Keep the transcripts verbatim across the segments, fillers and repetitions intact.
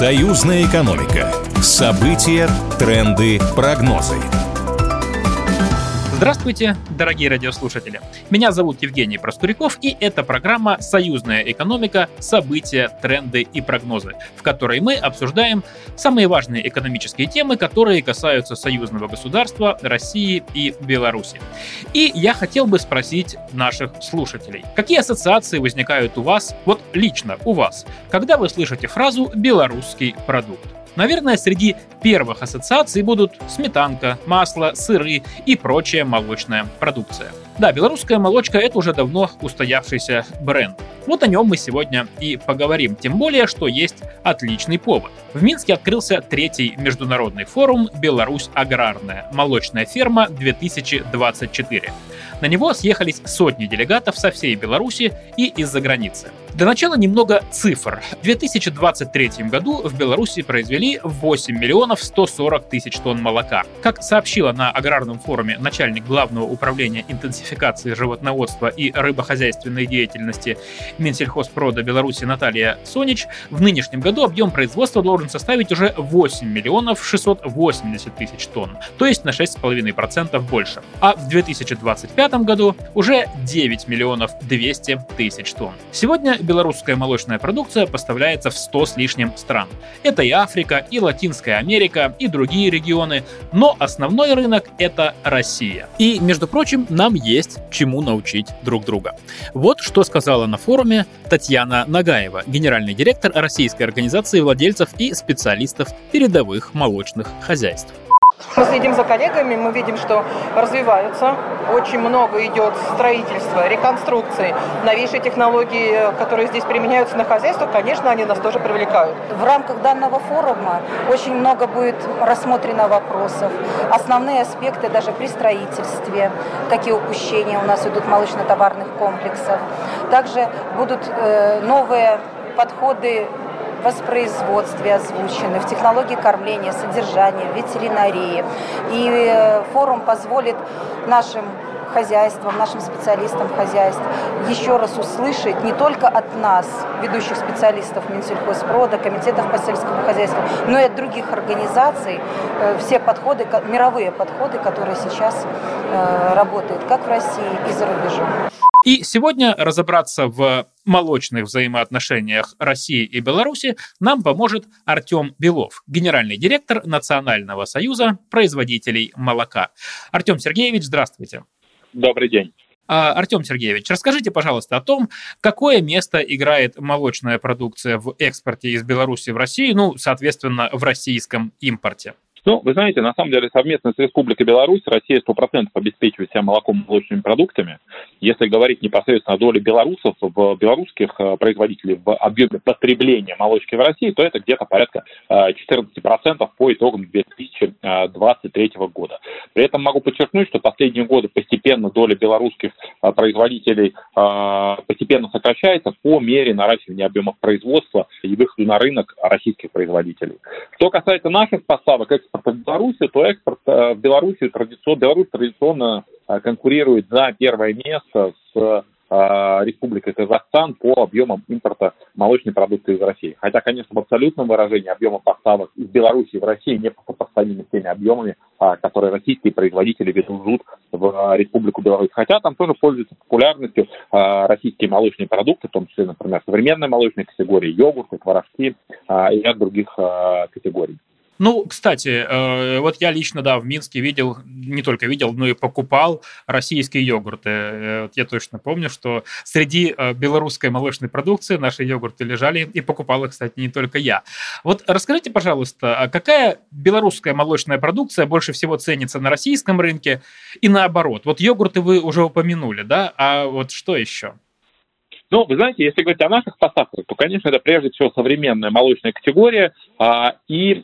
Союзная экономика. События, тренды, прогнозы. Здравствуйте, дорогие радиослушатели. Меня зовут Евгений Проскуряков, и это программа «Союзная экономика. События, тренды и прогнозы», в которой мы обсуждаем самые важные экономические темы, которые касаются союзного государства, России и Беларуси. И я хотел бы спросить наших слушателей, какие ассоциации возникают у вас, вот лично у вас, когда вы слышите фразу «белорусский продукт»? Наверное, среди первых ассоциаций будут сметанка, масло, сыры и прочая молочная продукция. Да, белорусская молочка – это уже давно устоявшийся бренд. Вот о нем мы сегодня и поговорим, тем более, что есть отличный повод. В Минске открылся третий международный форум «Беларусь аграрная. Молочная ферма-две тысячи двадцать четыре». На него съехались сотни делегатов со всей Беларуси и из-за границы. Для начала немного цифр. В две тысячи двадцать третьем году в Беларуси произвели восемь миллионов сто сорок тысяч тонн молока. Как сообщила на аграрном форуме начальник Главного управления интенсификации животноводства и рыбохозяйственной деятельности Минсельхозпрода Беларуси Наталья Сонич, в нынешнем году объем производства должен составить уже восемь миллионов шестьсот восемьдесят тысяч тонн, то есть на шесть целых пять десятых процента больше. А в две тысячи двадцать пятом году уже девять миллионов двести тысяч тонн. Сегодня белорусская молочная продукция поставляется в сто с лишним стран. Это и Африка, и Латинская Америка, и другие регионы, но основной рынок – это Россия. И, между прочим, нам есть чему научить друг друга. Вот что сказала на форуме Татьяна Нагаева, генеральный директор Российской организации владельцев и специалистов передовых молочных хозяйств. Мы следим за коллегами, мы видим, что развиваются. Очень много идет строительства, реконструкций. Новейшие технологии, которые здесь применяются на хозяйствах, конечно, они нас тоже привлекают. В рамках данного форума очень много будет рассмотрено вопросов. Основные аспекты даже при строительстве, какие упущения у нас идут молочно-товарных комплексов. Также будут э, новые подходы в воспроизводстве озвучены, в технологии кормления, содержания, ветеринарии. И форум позволит нашим хозяйствам, нашим специалистам хозяйств еще раз услышать не только от нас, ведущих специалистов Минсельхозпрода, комитетов по сельскому хозяйству, но и от других организаций, все подходы, мировые подходы, которые сейчас работают как в России и за рубежом. И сегодня разобраться в молочных взаимоотношениях России и Беларуси нам поможет Артем Белов, генеральный директор Национального союза производителей молока. Артем Сергеевич, здравствуйте. Добрый день. Артем Сергеевич, расскажите, пожалуйста, о том, какое место играет молочная продукция в экспорте из Беларуси в Россию, ну, соответственно, в российском импорте. Ну, вы знаете, на самом деле совместно с Республикой Беларусь Россия сто процентов обеспечивает себя молоком и молочными продуктами. Если говорить непосредственно о доле белорусов, в белорусских производителей в объеме потребления молочки в России, то это где-то порядка четырнадцать процентов по итогам две тысячи двадцать третьего года. При этом могу подчеркнуть, что последние годы постепенно доля белорусских производителей постепенно сокращается по мере наращивания объемов производства и выхода на рынок российских производителей. Что касается наших поставок, экспорта в Беларуси, то экспорт в Беларуси традиционно, Беларусь традиционно конкурирует за первое место с Республикой Казахстан по объемам импорта молочной продукции из России. Хотя, конечно, в абсолютном выражении объемы поставок из Беларуси в Россию не сопоставимы с теми объемами, которые российские производители везут в Республику Беларусь. Хотя там тоже пользуются популярностью российские молочные продукты, в том числе, например, современные молочные категории, йогурты, творожки и ряд других категорий. Ну, кстати, вот я лично, да, в Минске видел, не только видел, но и покупал российские йогурты. Я точно помню, что среди белорусской молочной продукции наши йогурты лежали, и покупал их, кстати, не только я. Вот расскажите, пожалуйста, какая белорусская молочная продукция больше всего ценится на российском рынке и наоборот? Вот йогурты вы уже упомянули, да, а вот что еще? Ну, вы знаете, если говорить о наших поставках, то, конечно, это прежде всего современная молочная категория а, и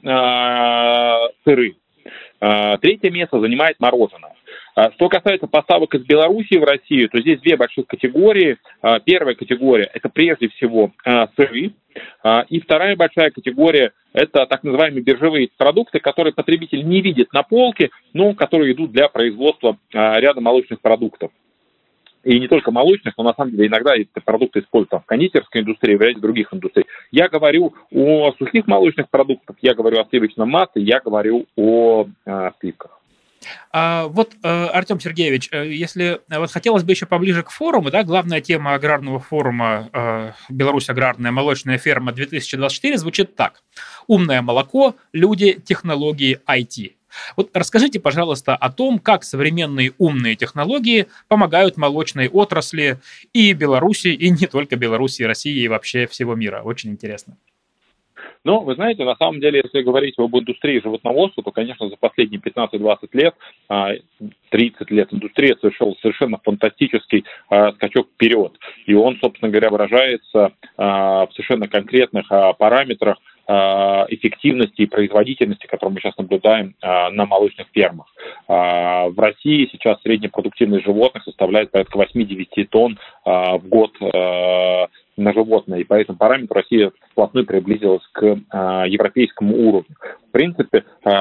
а, сыры. А, третье место занимает мороженое. А, что касается поставок из Беларуси в Россию, то здесь две больших категории. А, первая категория – это прежде всего а, сыры. А, и вторая большая категория – это так называемые биржевые продукты, которые потребитель не видит на полке, но которые идут для производства а, ряда молочных продуктов. И не только молочных, но на самом деле иногда эти продукты используются в кондитерской индустрии, в ряде других индустрий. Я говорю о сухих молочных продуктах, я говорю о сливочном масле, я говорю о э, сливках. А вот, Артем Сергеевич, если вот хотелось бы еще поближе к форуму, да, главная тема аграрного форума «Беларусь аграрная молочная ферма две тысячи двадцать четыре» звучит так: «Умное молоко, люди, технологии, ай ти». Вот расскажите, пожалуйста, о том, как современные умные технологии помогают молочной отрасли и Беларуси, и не только Беларуси, и России, и вообще всего мира. Очень интересно. Ну, вы знаете, на самом деле, если говорить об индустрии животноводства, то, конечно, за последние пятнадцать-двадцать лет, тридцать лет индустрия совершила совершенно фантастический скачок вперед. И он, собственно говоря, выражается в совершенно конкретных параметрах эффективности и производительности, которую мы сейчас наблюдаем на молочных фермах. В России сейчас средняя продуктивность животных составляет порядка восемь-девять тонн в год на животное, и по этому параметру Россия вплотную приблизилась к европейскому уровню. В принципе,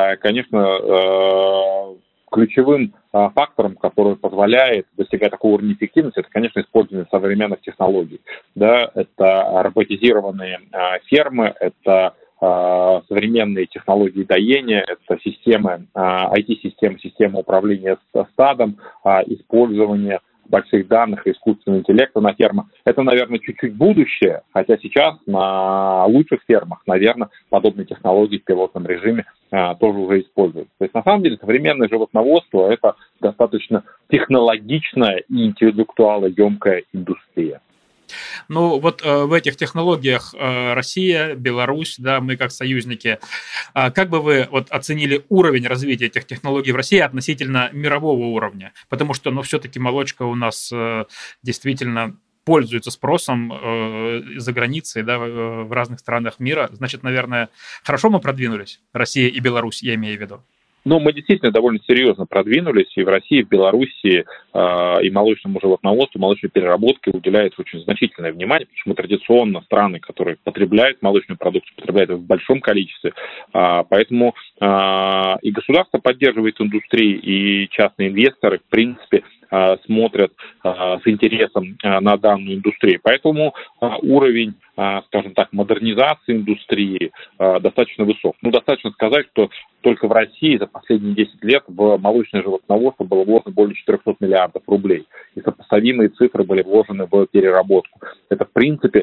конечно, ключевым фактором, который позволяет достигать такого уровня эффективности, это, конечно, использование современных технологий. Да, это роботизированные фермы, это современные технологии доения, это системы, ай ти-системы, системы управления стадом, использование больших данных и искусственного интеллекта на фермах. Это, наверное, чуть-чуть будущее, хотя сейчас на лучших фермах, наверное, подобные технологии в пилотном режиме а, тоже уже используются. То есть, на самом деле, современное животноводство – это достаточно технологичная и интеллектуалоемкая индустрия. Ну, вот э, в этих технологиях э, Россия, Беларусь, да, мы как союзники, э, как бы вы вот оценили уровень развития этих технологий в России относительно мирового уровня? Потому что, ну, все-таки молочка у нас э, действительно пользуется спросом э, за границей, да, в, в разных странах мира. Значит, наверное, хорошо мы продвинулись, Россия и Беларусь, я имею в виду. Ну, мы действительно довольно серьезно продвинулись, и в России, и в Беларуси, э, и молочному животноводству, молочной переработке уделяется очень значительное внимание, потому что мы традиционно страны, которые потребляют молочную продукцию, потребляют ее в большом количестве, э, поэтому э, и государство поддерживает индустрию, и частные инвесторы, в принципе, э, смотрят э, с интересом э, на данную индустрию. Поэтому э, уровень, э, скажем так, модернизации индустрии э, достаточно высок. Ну, достаточно сказать, что только в России за последние десять лет в молочное животноводство было вложено более четыреста миллиардов рублей. И сопоставимые цифры были вложены в переработку. Это, в принципе,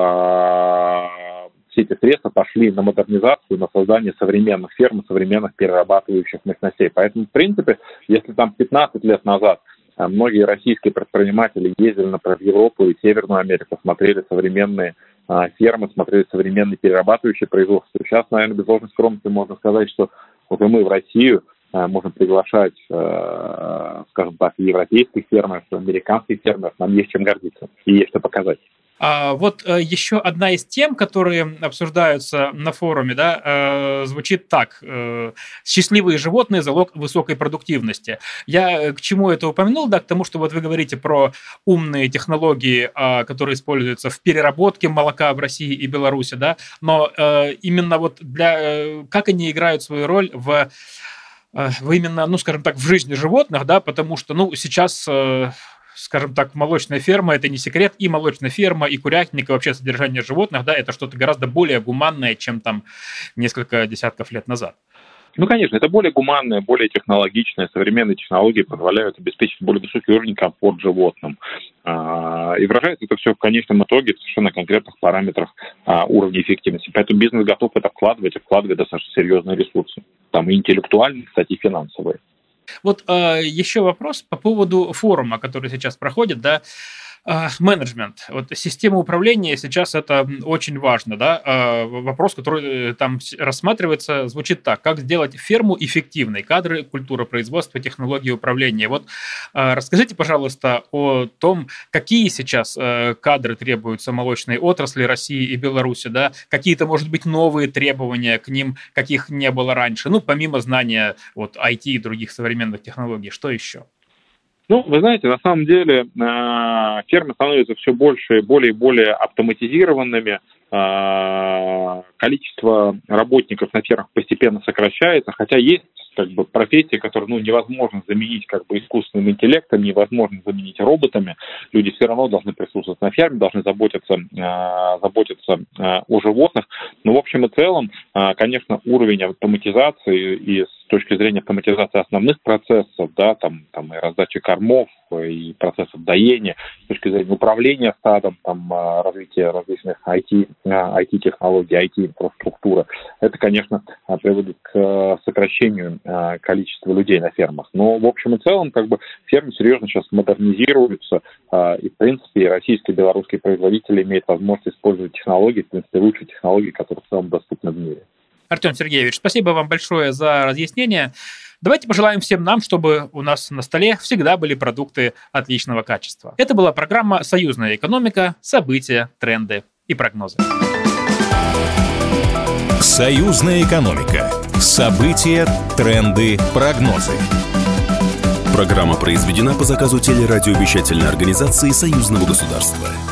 все эти средства пошли на модернизацию, на создание современных ферм, современных перерабатывающих мощностей. Поэтому, в принципе, если там пятнадцать лет назад многие российские предприниматели ездили, например, в Европу и Северную Америку, смотрели современные фермы, смотрели современные перерабатывающие производства. Сейчас, наверное, без ложной скромности можно сказать, что вот и мы в Россию можем приглашать, скажем так, европейских фермеров, американских фермеров. Нам есть чем гордиться и есть что показать. А вот еще одна из тем, которые обсуждаются на форуме, да, звучит так: счастливые животные – залог высокой продуктивности. Я к чему это упомянул? Да, к тому, что вот вы говорите про умные технологии, которые используются в переработке молока в России и Беларуси, да, но именно вот для как они играют свою роль в в именно, ну, скажем так, в жизни животных, да, потому что, ну, сейчас, скажем так, молочная ферма – это не секрет, и молочная ферма, и курятник, и вообще содержание животных, да, это что-то гораздо более гуманное, чем там несколько десятков лет назад. Ну, конечно, это более гуманное, более технологичное. Современные технологии позволяют обеспечить более высокий уровень комфорта животным. И выражается это все в конечном итоге в совершенно конкретных параметрах уровня эффективности. Поэтому бизнес готов это вкладывать, и вкладывать достаточно серьезные ресурсы. Там и интеллектуальные, кстати, и финансовые. Вот э, еще вопрос по поводу форума, который сейчас проходит, да. Менеджмент, вот система управления сейчас это очень важно, да, вопрос, который там рассматривается, звучит так: как сделать ферму эффективной, кадры, культура производства, технологии управления. Вот расскажите, пожалуйста, о том, какие сейчас кадры требуются молочной отрасли России и Беларуси, да, какие-то, может быть, новые требования к ним, каких не было раньше, ну, помимо знания вот ай ти и других современных технологий, что еще? Ну, вы знаете, на самом деле фермы становятся все больше, более и более автоматизированными, количество работников на фермах постепенно сокращается, хотя есть как бы профессии, которые ну, невозможно заменить как бы искусственным интеллектом, невозможно заменить роботами. Люди все равно должны присутствовать на ферме, должны заботиться, э, заботиться э, о животных. Но в общем и целом, э, конечно, уровень автоматизации и с точки зрения автоматизации основных процессов, да, там, там и раздачи кормов, и процессов доения, с точки зрения управления стадом, там, развития различных ай ти, ай ти-технологий, ай ти-инфраструктуры, это, конечно, приводит к сокращению количества людей на фермах. Но, в общем и целом, как бы фермы серьезно сейчас модернизируются, и, в принципе, и российские, и белорусские производители имеют возможность использовать технологии, в принципе, лучшие технологии, которые в целом доступны в мире. Артем Сергеевич, спасибо вам большое за разъяснение. Давайте пожелаем всем нам, чтобы у нас на столе всегда были продукты отличного качества. Это была программа «Союзная экономика. События, тренды и прогнозы». Союзная экономика. События, тренды, прогнозы. Программа произведена по заказу телерадиовещательной организации Союзного государства.